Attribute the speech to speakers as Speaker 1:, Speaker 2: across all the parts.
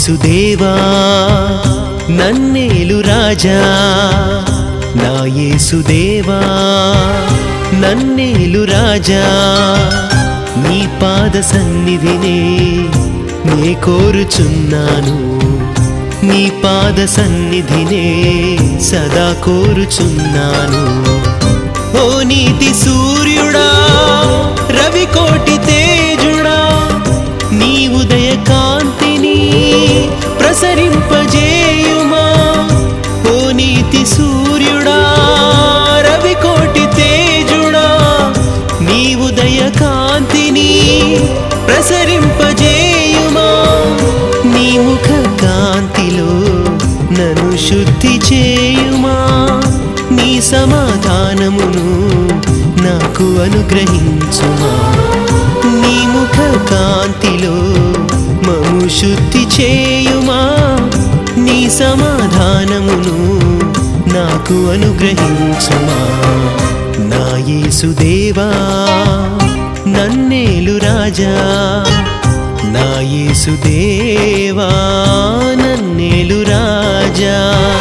Speaker 1: యేసుదేవా నన్నేలు రాజా, నా యేసుదేవా నన్నేలు రాజా, నీ పాద సన్నిధినే నే కోరుచున్నాను, నీ పాద సన్నిధినే సదా కోరుచున్నాను. ఓ నీతి సూర్యుడా, రవికోటి తేజుడా, నీ ఉదయ కాంతిని ప్రసరింపజేయుమా. ఓ నీతి సూర్యుడా, రవికోటి తేజుడా, నీ ఉదయ కాంతిని ప్రసరింపజేయుమా. నీ ముఖ కాంతిలో నన్ను శుద్ధి చేయుమా, నీ సమాధానమును నాకు అనుగ్రహించుమా. నీ ముఖ కాంతిలో మము శుద్ధి చేయుమా, నీ సమాధానమును నాకు అనుగ్రహించుమా. నా యేసుదేవా నన్నేలు రాజా, నా యేసుదేవా నన్నేలు రాజా.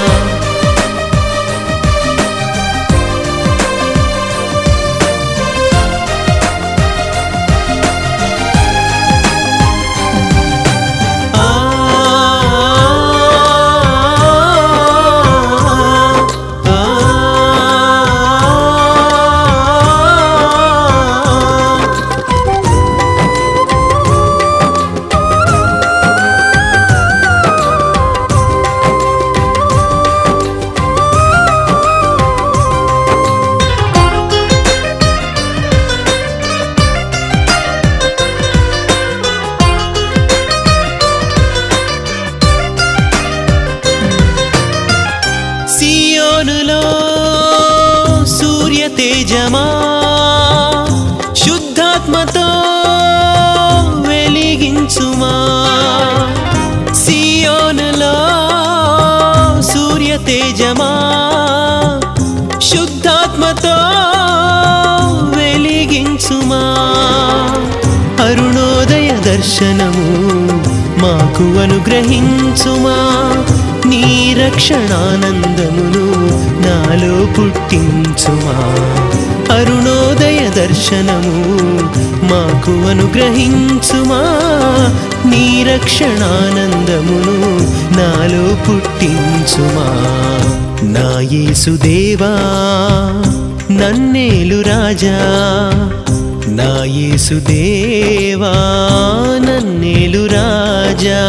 Speaker 1: సియోనులో సూర్య తేజమా, శుద్ధాత్మతో వెలిగించుమా. సియోనులో సూర్య తేజమా, శుద్ధాత్మతో వెలిగించుమా. అరుణోదయ దర్శనము మాకు అనుగ్రహించుమా, నీ రక్షణానందమును నాలో పుట్టించుమా. అరుణోదయ దర్శనము మాకు అనుగ్రహించుమా, నీ రక్షణానందమును నాలో పుట్టించుమా. నా యేసుదేవా నన్నేలు రాజా, నా యేసుదేవా నన్నేలు రాజా.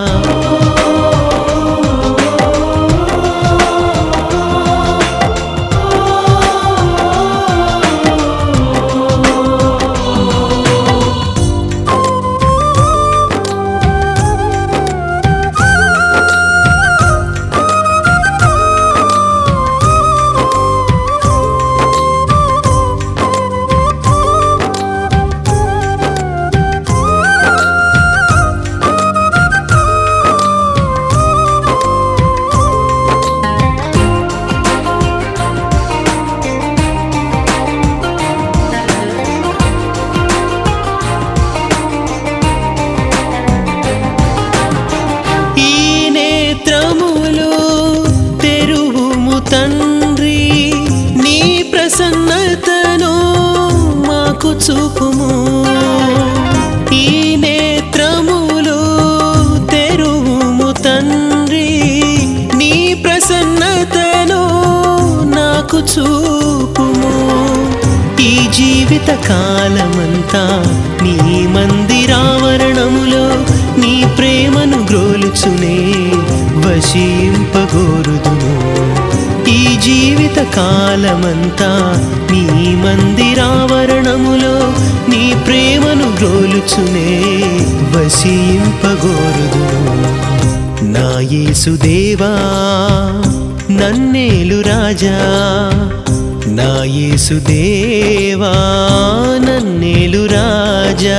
Speaker 1: తండ్రి నీ ప్రసన్నతను మాకు చూపుము, ఈ నేత్రములు తెరువుము తండ్రి, నీ ప్రసన్నతను నాకు చూపుము. ఈ జీవిత కాలమంతా నీ మందిరావరణములో నీ ప్రేమను గ్రోలుచునే వశింపగోరుదుము. ఈ జీవిత కాలమంతా నీ మందిరావరణములో నీ ప్రేమను గ్రోలుచునే వశింపగోరుదుము. నా యేసుదేవా నన్నేలు రాజా, నా యేసుదేవా నన్నేలు రాజా.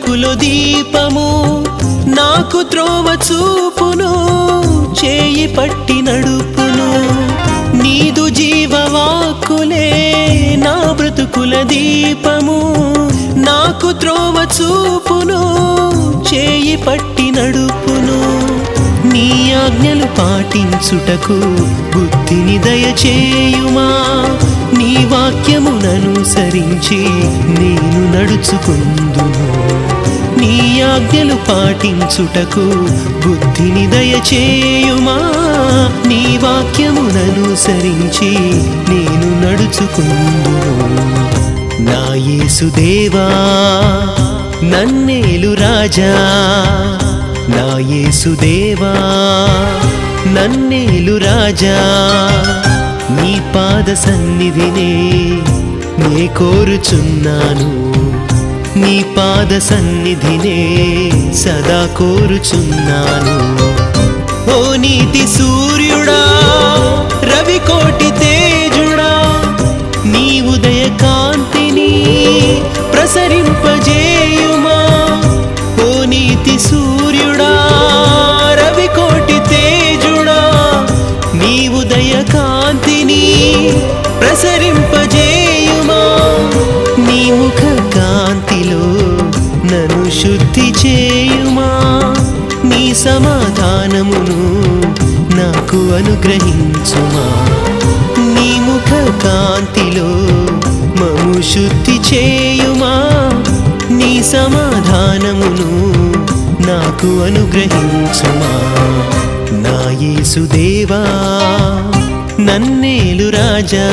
Speaker 1: బ్రతుకులో దీపము నాకు త్రోవ చూపును చేయి పట్టి నడుపును నీదు జీవవాక్కులే నా బ్రతుకుల దీపము నాకు త్రోవ చూపును చేయి పట్టి నడుపును నీ ఆజ్ఞలు పాటించుటకు బుద్ధిని దయచేయుమా నీ వాక్యముననుసరించి నేను నడుచుకుందును నీ ఆజ్ఞలు పాటించుటకు బుద్ధిని దయచేయుమా నీ వాక్యముననుసరించి నేను నడుచుకుందును నా యేసుదేవా నన్నేలు రాజా నా యేసుదేవా నన్నేలు రాజా నీ పాద సన్నిధినే నే కోరుచున్నాను నీ పాద సన్నిధినే సదా కోరుచున్నాను ఓ నీతి సూర్యుడా రవికోటి తేజుడా నీ ఉదయ కాంతిని ప్రసరింపజేయుమా ఓ నీతి సూర్యుడా రవికోటి తేజుడా నీ ఉదయ కాంతిని ప్రసరింపజేయుమా నీ ముఖ కాంతిలో నన్ను శుద్ధి చేయుమా నీ సమాధానమును నాకు అనుగ్రహించుమా నీ ముఖ కాంతిలో మము శుద్ధి చేయుమా నీ సమాధానమును నాకు అనుగ్రహించుమా నా యేసుదేవా నన్నేలు రాజా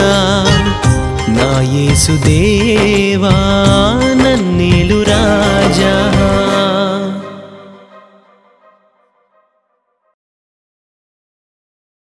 Speaker 1: నా యేసుదేవా నన్నేలు రాజా